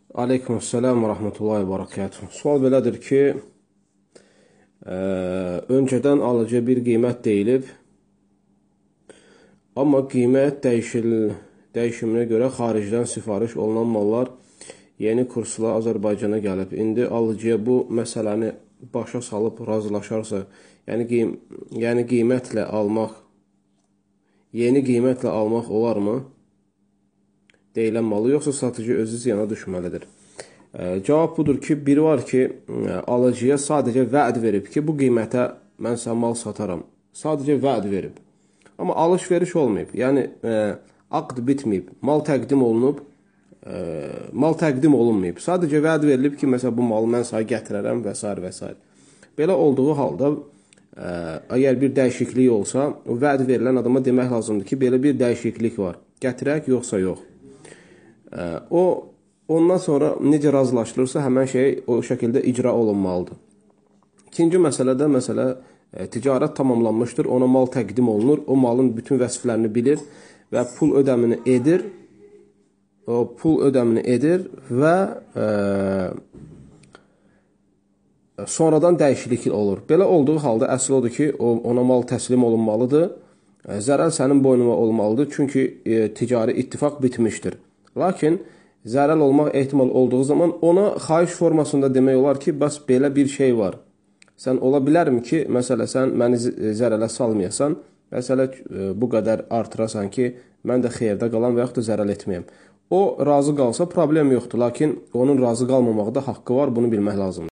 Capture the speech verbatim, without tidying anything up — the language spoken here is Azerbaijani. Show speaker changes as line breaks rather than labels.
Aleykümselam və rəhmətullahi və barakatuhu. Sual belədir ki, ə, öncədən alıcıya bir qiymət deyilib, amma qiymət dəyişil, dəyişiminə görə xaricdən sifariş olunan mallar yeni kursla Azərbaycana gəlib. İndi alıcıya bu məsələni başa salıb razılaşarsa, yəni, qiym yəni qiymətlə almaq, yeni qiymətlə almaq olarmı? Deyilən malı, yoxsa satıcı özü ziyana düşməlidir? E, cavab budur ki, biri var ki, alıcıya sadəcə vəd verib ki, bu qiymətə mən sənə mal sataram. Sadəcə vəd verib. Amma alış-veriş olmayıb. Yəni, e, aqd bitməyib. Mal təqdim olunub, e, mal təqdim olunmayıb. Sadəcə vəd verilib ki, məsələn, bu malı mən sənə gətirərəm və s. və s. Belə olduğu halda, e, əgər bir dəyişiklik olsa, o vəd verilən adama demək lazımdır ki, belə bir dəyişiklik var. Gətirək, yoxsa yox. O, ondan sonra necə razılaşılırsa, həmən şey o şəkildə icra olunmalıdır. İkinci məsələdə, məsələ, ticarət tamamlanmışdır, ona mal təqdim olunur, o malın bütün vəsflərini bilir və pul ödəmini edir, o pul ödəmini edir və e, sonradan dəyişiklik olur. Belə olduğu halda əsl odur ki, ona mal təslim olunmalıdır, zərər sənin boynuna olmalıdır, çünki e, ticari ittifaq bitmişdir. Lakin zərər olmaq ehtimal olduğu zaman ona xahiş formasında demək olar ki, bəs belə bir şey var. Sən ola bilərmi ki, məsələ sən məni zərərlə salmayasan, məsələ bu qədər artırasan ki, mən də xeyirdə qalan və yaxud da zərər etməyəm. O razı qalsa problem yoxdur, lakin onun razı qalmamaqda haqqı var, bunu bilmək lazımdır.